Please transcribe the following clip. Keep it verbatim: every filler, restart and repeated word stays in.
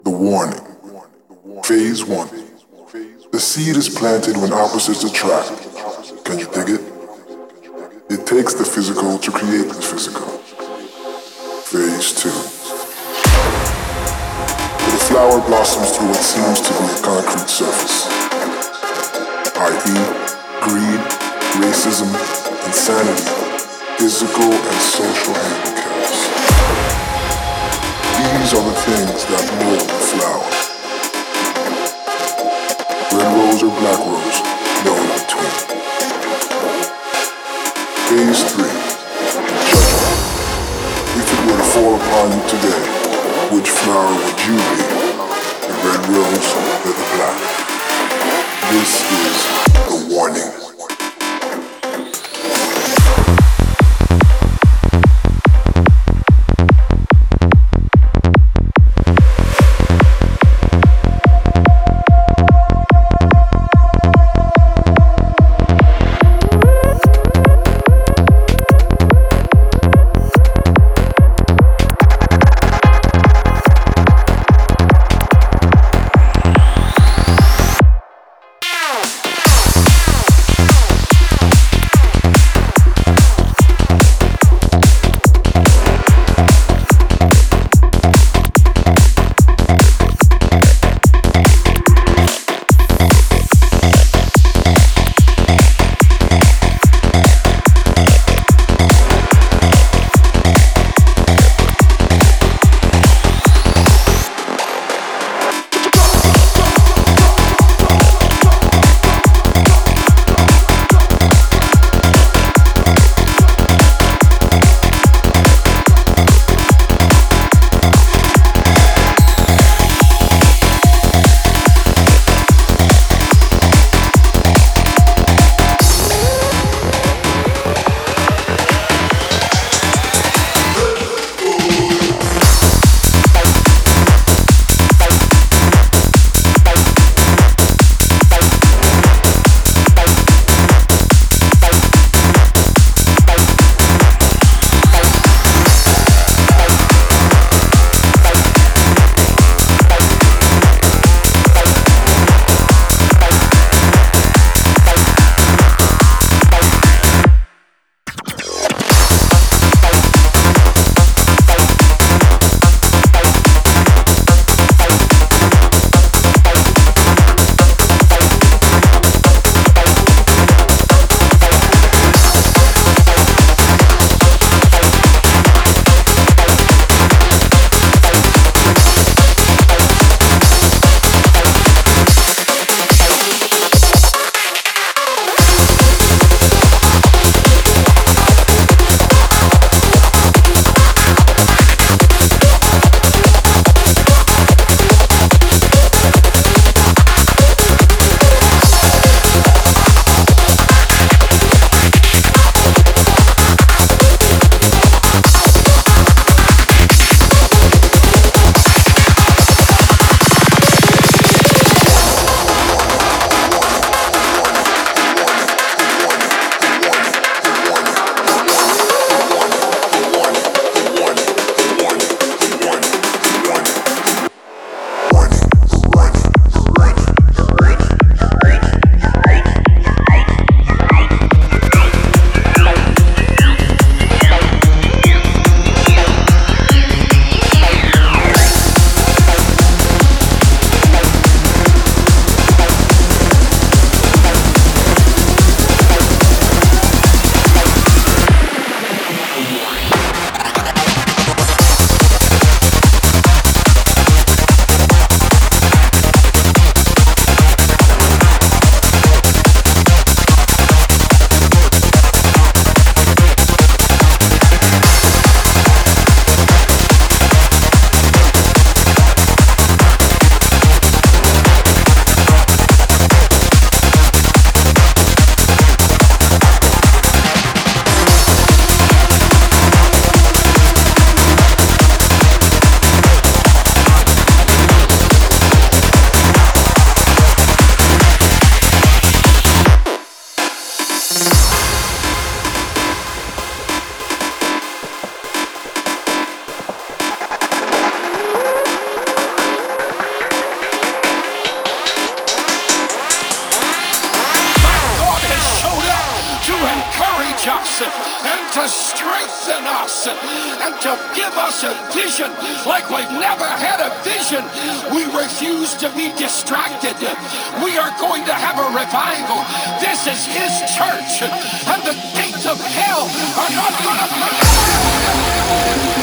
The warning. Phase one. The seed is planted when opposites attract. Can you dig it? It takes the physical to create the physical. Phase two. The flower blossoms through what seems to be a concrete surface, that is, greed, racism, insanity, physical and social handicaps. These are the things that mold the flower. Red rose or black rose, no in between. Phase three. Judgment. If it were to fall upon you today, which flower would you be? The red rose or the black? This is the warning. us and to strengthen us and to give us a vision like we've never had a vision. We refuse to be distracted. We are going to have a revival. This is his church, and the gates of hell are not going to